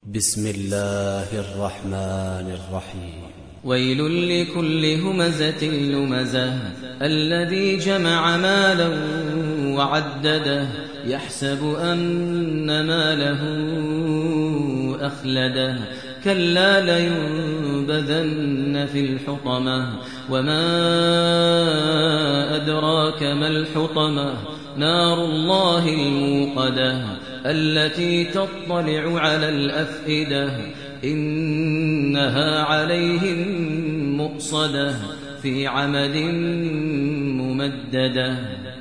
بسم الله الرحمن الرحيم. ويل لكل همزة لمزة الذي جمع مالا وعدده يحسب أن ماله أخلده كلا لينبذن في الحطمة وما أدراك ما الحطمة نار الله الموقدة التي تطلع على الأفئدة إنها عليهم مؤصدة في عمد ممددة.